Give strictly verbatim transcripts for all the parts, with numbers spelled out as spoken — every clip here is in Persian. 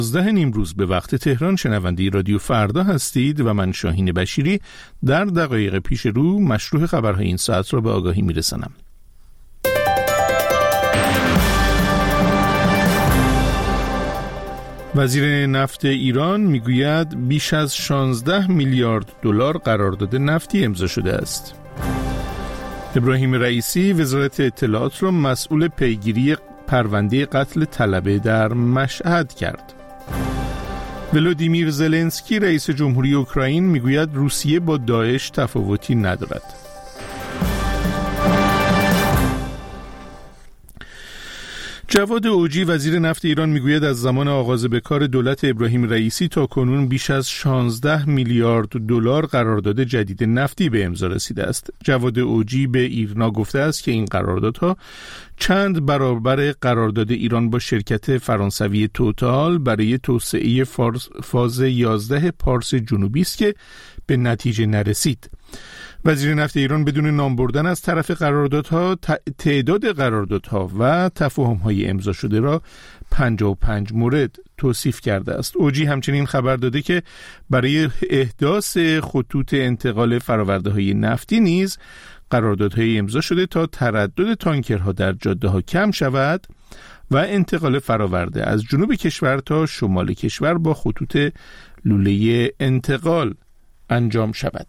ده نیمروز به وقت تهران شنونده رادیو فردا هستید و من شاهین بشیری در دقایق پیش رو مشروع خبرهای این ساعت را به آگاهی میرسانم. وزیر نفت ایران میگوید بیش از شانزده میلیارد دلار قرارداد نفتی امضا شده است. ابراهیم رئیسی وزارت اطلاعات را مسئول پیگیری پرونده قتل طلبه در مشهد کرد. ولودیمیر زلنسکی رئیس جمهوری اوکراین میگوید روسیه با داعش تفاوتی ندارد. جواد اوجی وزیر نفت ایران میگوید از زمان آغاز به کار دولت ابراهیم رئیسی تا کنون بیش از شانزده میلیارد دلار قرارداد جدید نفتی به امضا رسیده است. جواد اوجی به ایرنا گفته است که این قراردادها چند برابر قرارداد ایران با شرکت فرانسوی توتال برای توسعه فاز یازده پارس جنوبی است که به نتیجه نرسید. وزیر نفت ایران بدون نام بردن از طرف قراردادها تعداد قراردادها و تفاهم‌های امضا شده را پنجاه و پنج مورد توصیف کرده است. اوجی همچنین خبر داده که برای احداث خطوط انتقال فرآورده‌های نفتی نیز قراردادهای امضا شده تا تردد تانکرها در جاده‌ها کم شود و انتقال فراورده از جنوب کشور تا شمال کشور با خطوط لوله انتقال انجام شود.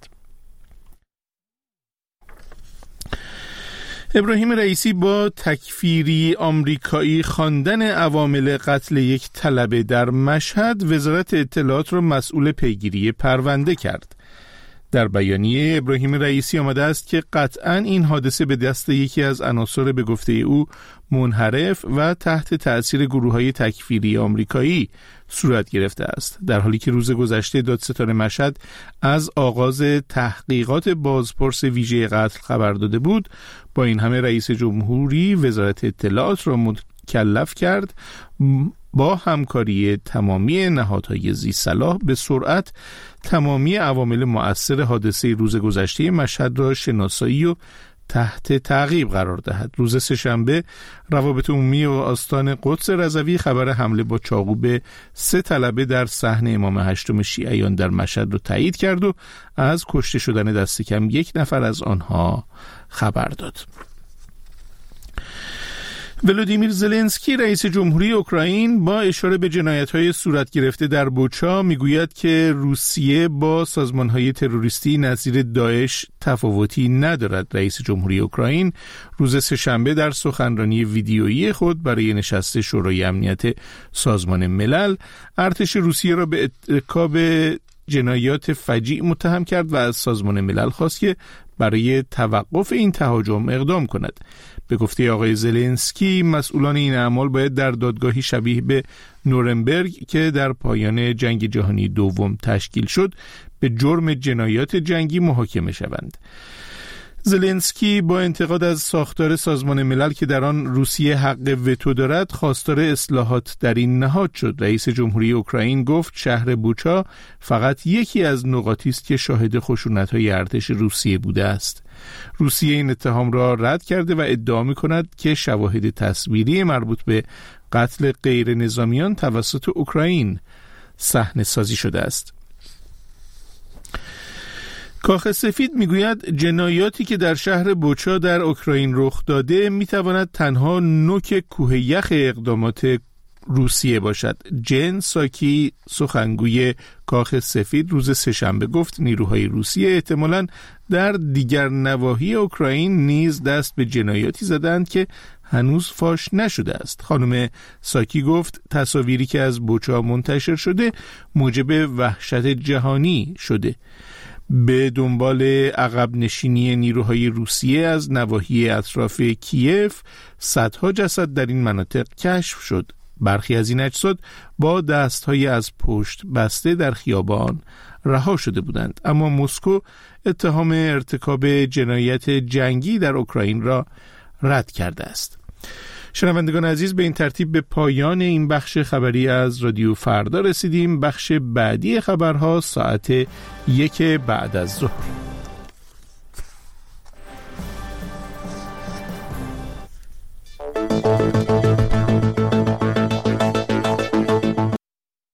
ابراهیم رئیسی با تکفیری آمریکایی خواندن عوامل قتل یک طلبه در مشهد وزارت اطلاعات را مسئول پیگیری پرونده کرد. در بیانیه ابراهیم رئیسی آمده است که قطعاً این حادثه به دست یکی از عناصر به گفته او منحرف و تحت تأثیر گروه‌های تکفیری آمریکایی صورت گرفته است، در حالی که روز گذشته دادستان مشهد از آغاز تحقیقات بازپرس ویژه قتل خبر داده بود. با این همه رئیس جمهوری وزارت اطلاعات را مکلف کرد با همکاری تمامی نهادهای ذی صلاح به سرعت تمامی عوامل مؤثر حادثه روز گذشته مشهد را شناسایی و تحت تعقیب قرار دهد. روز سه‌شنبه روابط عمومی و آستان قدس رضوی خبر حمله با چاقو به سه طلبه در صحن امام هشتم شیعیان در مشهد را تایید کرد و از کشته شدن دست کم یک نفر از آنها خبر داد. ولودیمیر زلنسکی رئیس جمهوری اوکراین با اشاره به جنایت‌های صورت گرفته در بوچا میگوید که روسیه با سازمان‌های تروریستی نظیر داعش تفاوتی ندارد. رئیس جمهوری اوکراین روز سه‌شنبه در سخنرانی ویدیویی خود برای نشست شورای امنیت سازمان ملل ارتش روسیه را به ارتکاب جنایات فجیع متهم کرد و از سازمان ملل خواست که برای توقف این تهاجم اقدام کند. به گفته آقای زلنسکی مسئولان این اعمال باید در دادگاهی شبیه به نورنبرگ که در پایان جنگ جهانی دوم تشکیل شد به جرم جنایات جنگی محاکمه شوند. زلنسکی با انتقاد از ساختار سازمان ملل که در آن روسیه حق وتو دارد خواستار اصلاحات در این نهاد شد. رئیس جمهوری اوکراین گفت شهر بوچا فقط یکی از نقاطی است که شاهد خشونت‌های ارتش روسیه بوده است. روسیه این اتهام را رد کرده و ادعا می‌کند که شواهد تصویری مربوط به قتل غیر نظامیان توسط اوکراین صحنه سازی شده است. کاخ سفید میگوید جنایاتی که در شهر بوچا در اوکراین رخ داده میتواند تنها نوک کوه یخ اقدامات روسیه باشد. جن ساکی سخنگوی کاخ سفید روز سه‌شنبه گفت نیروهای روسیه احتمالاً در دیگر نواحی اوکراین نیز دست به جنایاتی زدند که هنوز فاش نشده است. خانم ساکی گفت تصاویری که از بوچا منتشر شده موجب وحشت جهانی شده. به دنبال عقب نشینی نیروهای روسیه از نواحی اطراف کیف صدها جسد در این مناطق کشف شد. برخی از این اجساد با دستهای از پشت بسته در خیابان رها شده بودند، اما مسکو اتهام ارتکاب جنایت جنگی در اوکراین را رد کرده است. شنوندگان عزیز، به این ترتیب به پایان این بخش خبری از رادیو فردا رسیدیم. بخش بعدی خبرها ساعت یک بعد از ظهر.